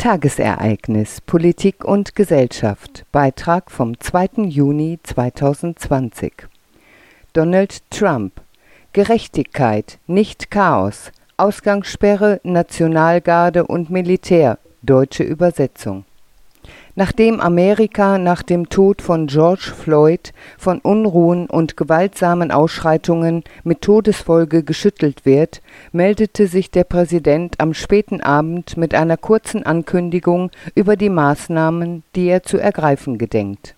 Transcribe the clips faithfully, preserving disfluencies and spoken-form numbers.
Tagesereignis Politik und Gesellschaft. Beitrag vom zweiten Juni zweitausendzwanzig. Donald Trump. Gerechtigkeit, nicht Chaos. Ausgangssperre, Nationalgarde und Militär. Deutsche Übersetzung. Nachdem Amerika nach dem Tod von George Floyd von Unruhen und gewaltsamen Ausschreitungen mit Todesfolge geschüttelt wird, meldete sich der Präsident am späten Abend mit einer kurzen Ankündigung über die Maßnahmen, die er zu ergreifen gedenkt.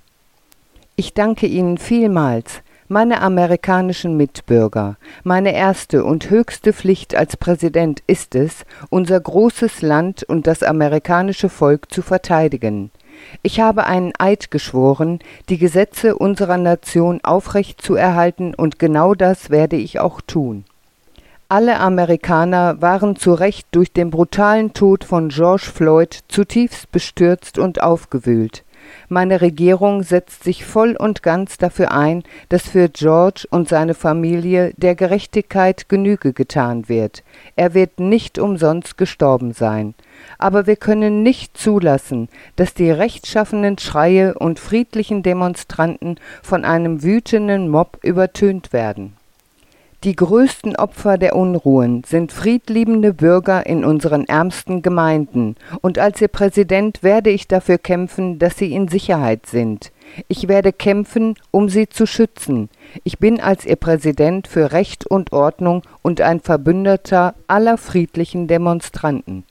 Ich danke Ihnen vielmals, meine amerikanischen Mitbürger. Meine erste und höchste Pflicht als Präsident ist es, unser großes Land und das amerikanische Volk zu verteidigen. Ich habe einen Eid geschworen, die Gesetze unserer Nation aufrecht zu erhalten, und genau das werde ich auch tun. Alle Amerikaner waren zu Recht durch den brutalen Tod von George Floyd zutiefst bestürzt und aufgewühlt. Meine Regierung setzt sich voll und ganz dafür ein, dass für George und seine Familie der Gerechtigkeit Genüge getan wird. Er wird nicht umsonst gestorben sein. Aber wir können nicht zulassen, dass die rechtschaffenen Schreie und friedlichen Demonstranten von einem wütenden Mob übertönt werden. Die größten Opfer der Unruhen sind friedliebende Bürger in unseren ärmsten Gemeinden, und als ihr Präsident werde ich dafür kämpfen, dass sie in Sicherheit sind. Ich werde kämpfen, um sie zu schützen. Ich bin als ihr Präsident für Recht und Ordnung und ein Verbündeter aller friedlichen Demonstranten.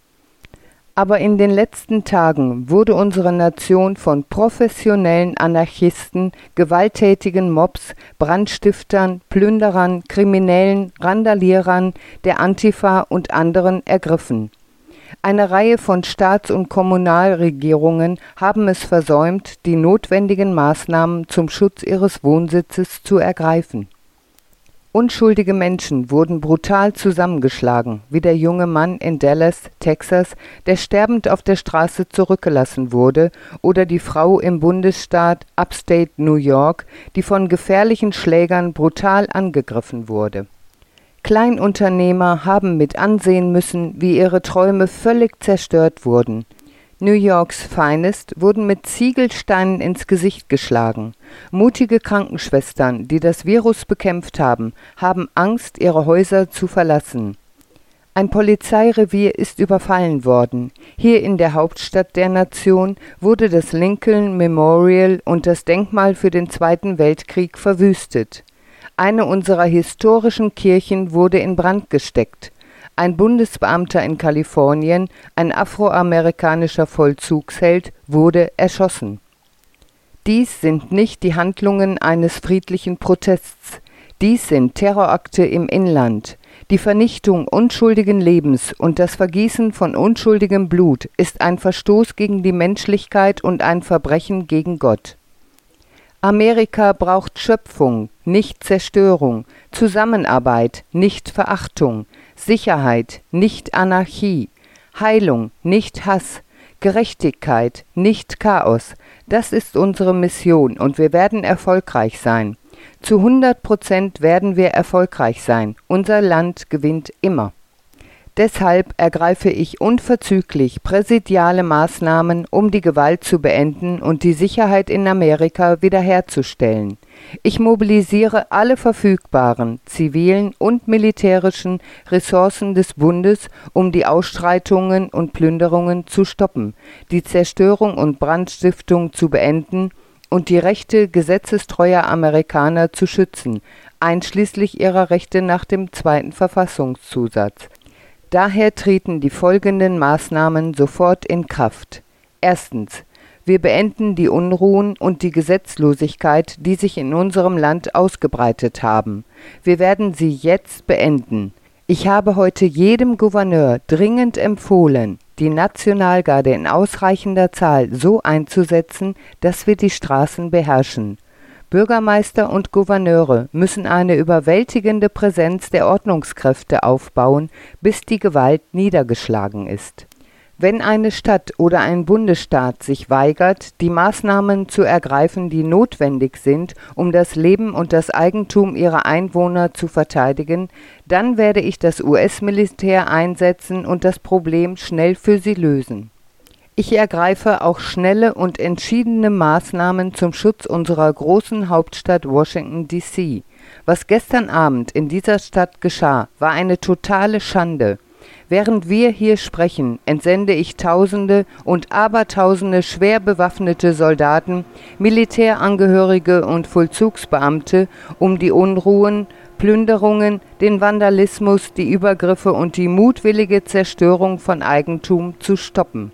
Aber in den letzten Tagen wurde unsere Nation von professionellen Anarchisten, gewalttätigen Mobs, Brandstiftern, Plünderern, Kriminellen, Randalierern, der Antifa und anderen ergriffen. Eine Reihe von Staats- und Kommunalregierungen haben es versäumt, die notwendigen Maßnahmen zum Schutz ihres Wohnsitzes zu ergreifen. Unschuldige Menschen wurden brutal zusammengeschlagen, wie der junge Mann in Dallas, Texas, der sterbend auf der Straße zurückgelassen wurde, oder die Frau im Bundesstaat Upstate New York, die von gefährlichen Schlägern brutal angegriffen wurde. Kleinunternehmer haben mit ansehen müssen, wie ihre Träume völlig zerstört wurden. New Yorks Finest wurden mit Ziegelsteinen ins Gesicht geschlagen. Mutige Krankenschwestern, die das Virus bekämpft haben, haben Angst, ihre Häuser zu verlassen. Ein Polizeirevier ist überfallen worden. Hier in der Hauptstadt der Nation wurde das Lincoln Memorial und das Denkmal für den Zweiten Weltkrieg verwüstet. Eine unserer historischen Kirchen wurde in Brand gesteckt. Ein Bundesbeamter in Kalifornien, ein afroamerikanischer Vollzugsheld, wurde erschossen. Dies sind nicht die Handlungen eines friedlichen Protests. Dies sind Terrorakte im Inland. Die Vernichtung unschuldigen Lebens und das Vergießen von unschuldigem Blut ist ein Verstoß gegen die Menschlichkeit und ein Verbrechen gegen Gott. Amerika braucht Schöpfung, nicht Zerstörung, Zusammenarbeit, nicht Verachtung, Sicherheit, nicht Anarchie, Heilung, nicht Hass, Gerechtigkeit, nicht Chaos. Das ist unsere Mission, und wir werden erfolgreich sein. Zu hundert Prozent werden wir erfolgreich sein. Unser Land gewinnt immer. Deshalb ergreife ich unverzüglich präsidiale Maßnahmen, um die Gewalt zu beenden und die Sicherheit in Amerika wiederherzustellen. Ich mobilisiere alle verfügbaren zivilen und militärischen Ressourcen des Bundes, um die Ausschreitungen und Plünderungen zu stoppen, die Zerstörung und Brandstiftung zu beenden und die Rechte gesetzestreuer Amerikaner zu schützen, einschließlich ihrer Rechte nach dem zweiten Verfassungszusatz. Daher treten die folgenden Maßnahmen sofort in Kraft. Erstens. Wir beenden die Unruhen und die Gesetzlosigkeit, die sich in unserem Land ausgebreitet haben. Wir werden sie jetzt beenden. Ich habe heute jedem Gouverneur dringend empfohlen, die Nationalgarde in ausreichender Zahl so einzusetzen, dass wir die Straßen beherrschen. Bürgermeister und Gouverneure müssen eine überwältigende Präsenz der Ordnungskräfte aufbauen, bis die Gewalt niedergeschlagen ist. Wenn eine Stadt oder ein Bundesstaat sich weigert, die Maßnahmen zu ergreifen, die notwendig sind, um das Leben und das Eigentum ihrer Einwohner zu verteidigen, dann werde ich das U S-Militär einsetzen und das Problem schnell für sie lösen. Ich ergreife auch schnelle und entschiedene Maßnahmen zum Schutz unserer großen Hauptstadt Washington D C Was gestern Abend in dieser Stadt geschah, war eine totale Schande. Während wir hier sprechen, entsende ich Tausende und Abertausende schwer bewaffnete Soldaten, Militärangehörige und Vollzugsbeamte, um die Unruhen, Plünderungen, den Vandalismus, die Übergriffe und die mutwillige Zerstörung von Eigentum zu stoppen.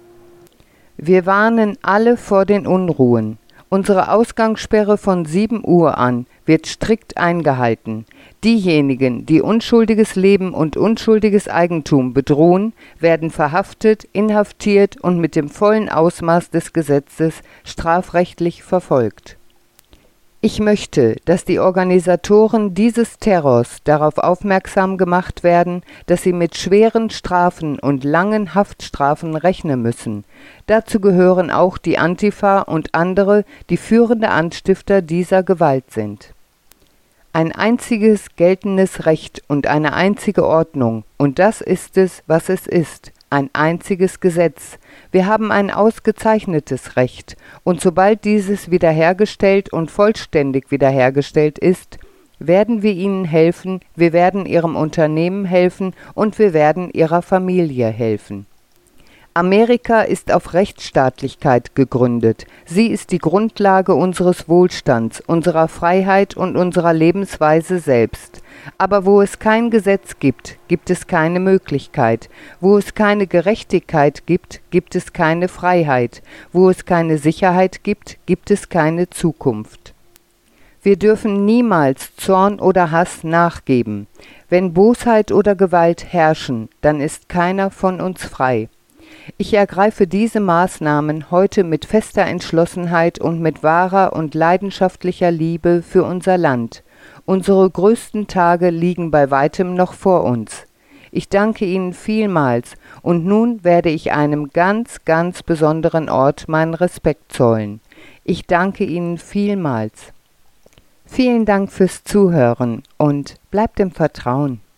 Wir warnen alle vor den Unruhen. Unsere Ausgangssperre von sieben Uhr an wird strikt eingehalten. Diejenigen, die unschuldiges Leben und unschuldiges Eigentum bedrohen, werden verhaftet, inhaftiert und mit dem vollen Ausmaß des Gesetzes strafrechtlich verfolgt. Ich möchte, dass die Organisatoren dieses Terrors darauf aufmerksam gemacht werden, dass sie mit schweren Strafen und langen Haftstrafen rechnen müssen. Dazu gehören auch die Antifa und andere, die führende Anstifter dieser Gewalt sind. Ein einziges geltendes Recht und eine einzige Ordnung, und das ist es, was es ist. Ein einziges Gesetz. Wir haben ein ausgezeichnetes Recht, und sobald dieses wiederhergestellt und vollständig wiederhergestellt ist, werden wir ihnen helfen, wir werden ihrem Unternehmen helfen und wir werden ihrer Familie helfen. Amerika ist auf Rechtsstaatlichkeit gegründet. Sie ist die Grundlage unseres Wohlstands, unserer Freiheit und unserer Lebensweise selbst. Aber wo es kein Gesetz gibt, gibt es keine Möglichkeit. Wo es keine Gerechtigkeit gibt, gibt es keine Freiheit. Wo es keine Sicherheit gibt, gibt es keine Zukunft. Wir dürfen niemals Zorn oder Hass nachgeben. Wenn Bosheit oder Gewalt herrschen, dann ist keiner von uns frei. Ich ergreife diese Maßnahmen heute mit fester Entschlossenheit und mit wahrer und leidenschaftlicher Liebe für unser Land. Unsere größten Tage liegen bei weitem noch vor uns. Ich danke Ihnen vielmals, und nun werde ich einem ganz, ganz besonderen Ort meinen Respekt zollen. Ich danke Ihnen vielmals. Vielen Dank fürs Zuhören und bleibt im Vertrauen.